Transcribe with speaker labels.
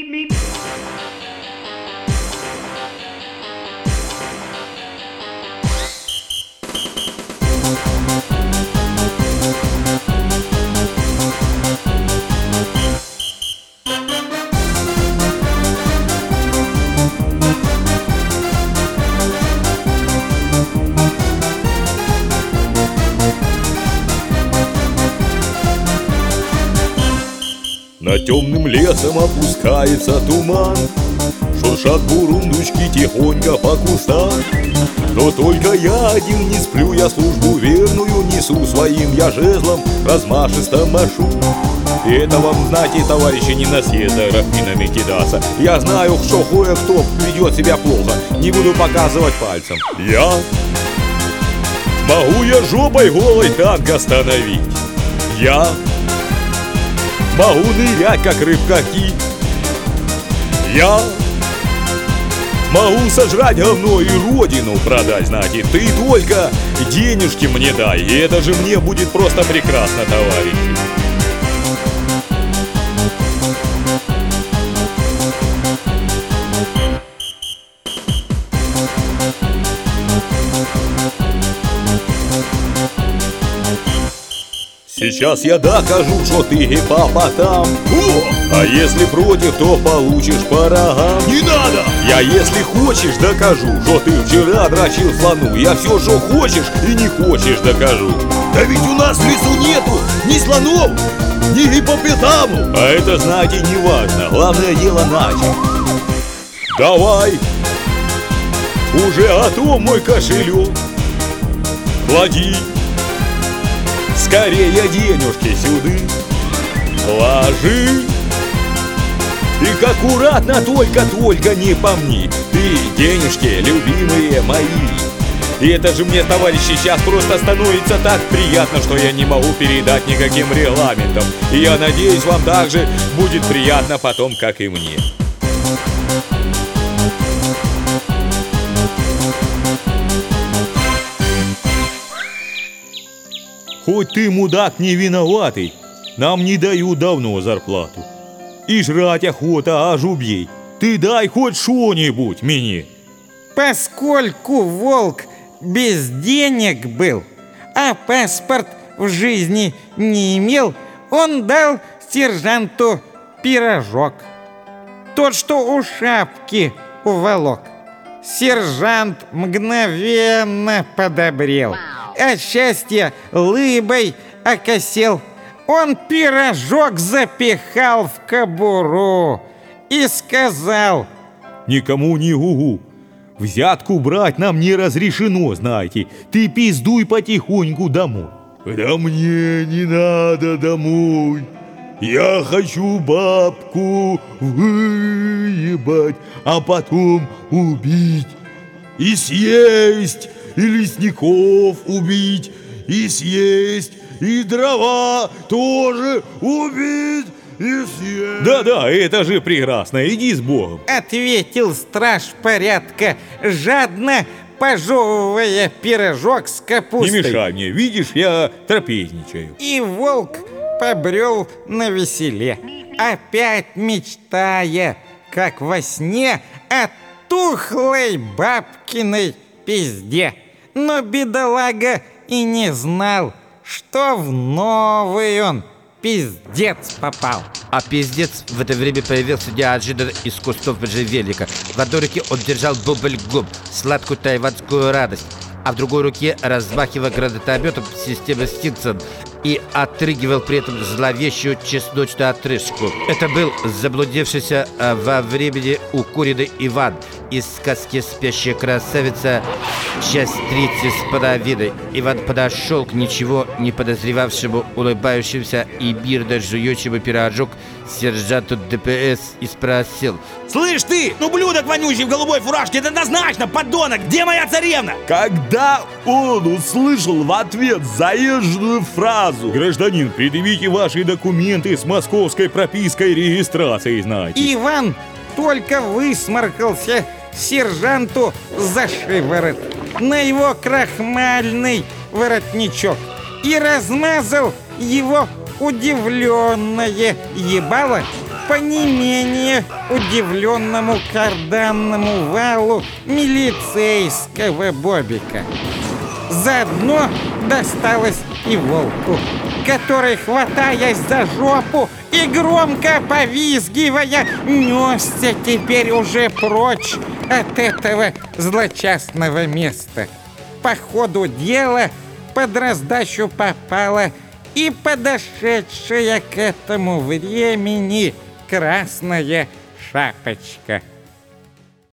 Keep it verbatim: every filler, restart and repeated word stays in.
Speaker 1: Над темным лесом опускается туман, шуршат бурундучки тихонько по кустам. Но только я один не сплю, я службу верную несу, своим я жезлом размашисто машу. И это вам, знаете, товарищи, не на съезд за графинами кидаться. Я знаю, что кое-кто ведет себя плохо, не буду показывать пальцем. Я могу я жопой голой танк остановить. Я могу нырять, как рыбка-кит. Я могу сожрать говно и родину продать, знаете. Ты только денежки мне дай, и это же мне будет просто прекрасно, товарищи. Сейчас я докажу, что ты гипопотам. О! А если против, то получишь по рогам. Не надо! Я, если хочешь, докажу, что ты вчера дрочил слону. Я все, что хочешь и не хочешь, докажу. Да ведь у нас в лесу нету ни слонов, ни гипопотамов. А это, знаете, не важно. Главное дело начать. Давай! Уже готов мой кошелек. Клади скорее денежки сюда, ложи. И аккуратно, только-только не помни, ты денежки, любимые мои. И это же мне, товарищи, сейчас просто становится так приятно, что я не могу передать никаким регламентом. И я надеюсь, вам также будет приятно потом, как и мне. Хоть ты, мудак, не виноватый, нам не дают давно зарплату. И жрать охота, аж убей. Ты дай хоть что-нибудь мне.
Speaker 2: Поскольку волк без денег был, а паспорт в жизни не имел, он дал сержанту пирожок. Тот, что у шапки уволок. Сержант мгновенно подобрел. От счастья лыбой окосел. Он пирожок запихал в кобуру и сказал:
Speaker 1: никому не гугу. Взятку брать нам не разрешено, знаете. Ты пиздуй потихоньку домой. Да мне не надо домой. Я хочу бабку выебать, а потом убить и съесть. И лесников убить, и съесть, и дрова тоже убить, и съесть. Да-да, это же прекрасно, иди с Богом.
Speaker 2: Ответил страж порядка, жадно пожевывая пирожок с капустой.
Speaker 1: Не мешай мне, видишь, я трапезничаю.
Speaker 2: И волк побрел на веселе, опять мечтая, как во сне, о тухлой бабкиной пизде. Но бедолага и не знал, что в новый он пиздец попал.
Speaker 3: А пиздец в это время появился неожиданно из кустов можжевельника. В одной руке он держал бубль-губ, сладкую тайванскую радость, а в другой руке размахивал гранатометом системы Стинсон и отрыгивал при этом зловещую чесночную отрыжку. Это был заблудившийся а, во времени укуренный Иван из сказки «Спящая красавица», часть третья с половиной. Иван подошел к ничего не подозревавшему, улыбающемуся и мирно жующему пирожок сержанту ДПС и спросил:
Speaker 4: слышь ты, ну блюдок вонючий в голубой фуражке, это однозначно, подонок, где моя царевна?
Speaker 1: Когда он услышал в ответ заезженную фразу: гражданин, предъявите ваши документы с московской пропиской и регистрацией, знаете.
Speaker 2: Иван только высморкался сержанту за шиворот на его крахмальный воротничок и размазал его удивленное ебало по не менее удивленному карданному валу милицейского Бобика. Заодно досталось и волку, который, хватаясь за жопу и громко повизгивая, несся теперь уже прочь от этого злочастного места. По ходу дела под раздачу попала и подошедшая к этому времени Красная Шапочка.